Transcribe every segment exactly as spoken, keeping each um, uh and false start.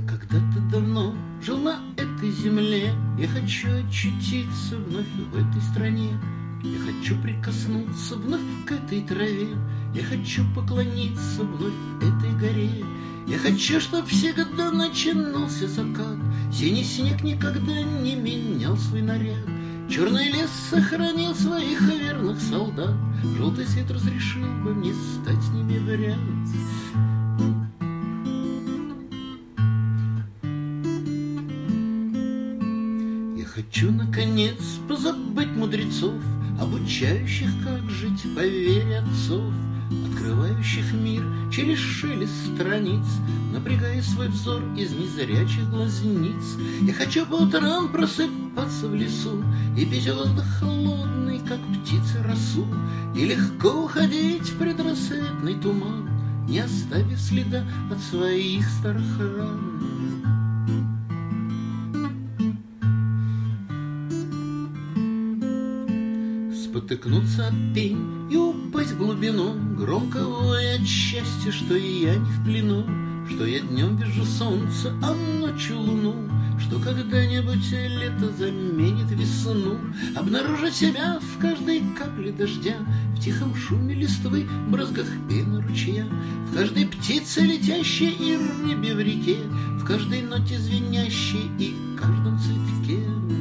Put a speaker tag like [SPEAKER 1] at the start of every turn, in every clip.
[SPEAKER 1] когда-то давно жил на этой земле. Я хочу очутиться вновь в этой стране. Я хочу прикоснуться вновь к этой траве. Я хочу поклониться вновь этой горе. Я хочу, чтоб всегда начинался закат. Синий снег никогда не менял свой наряд. Черный лес сохранил своих верных солдат. Желтый свет разрешил бы мне стать с ними в ряд. Я хочу, наконец, позабыть мудрецов, обучающих, как жить по вере отцов, открывающих мир через шелест страниц, напрягая свой взор из незрячих глазниц. Я хочу по утрам просыпаться в лесу и пить воздух холодный, как птицы росу, и легко уходить в предрассветный туман, не оставив следа от своих старых ран. Спотыкнуться об пень и упасть в глубину, громко воя от счастья, что и я не в плену, что я днем вижу солнце, а ночью луну, что когда-нибудь лето заменит весну, обнаружить себя в каждой капле дождя, в тихом шуме листвы, брызгах пены ручья, в каждой птице летящей и рыбе в реке, в каждой ноте звенящей и каждом цветке.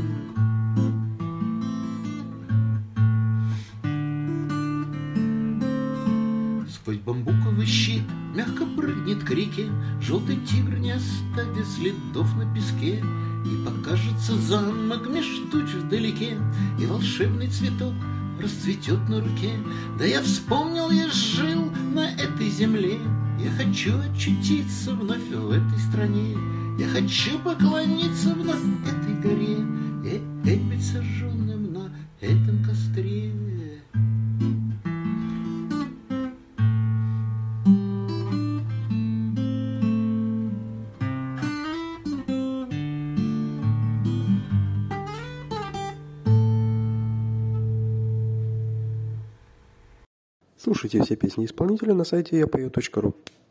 [SPEAKER 1] Сквозь бамбуковый щит мягко прыгнет к реке желтый тигр, не оставив следов на песке, и покажется замок меж туч вдалеке, и волшебный цветок расцветет на руке. Да я вспомнил, я жил на этой земле. Я хочу очутиться вновь в этой стране. Я хочу поклониться вновь этой горе и опять быть сожженным на этом костре.
[SPEAKER 2] Слушайте все песни исполнителя на сайте я пою точка ру.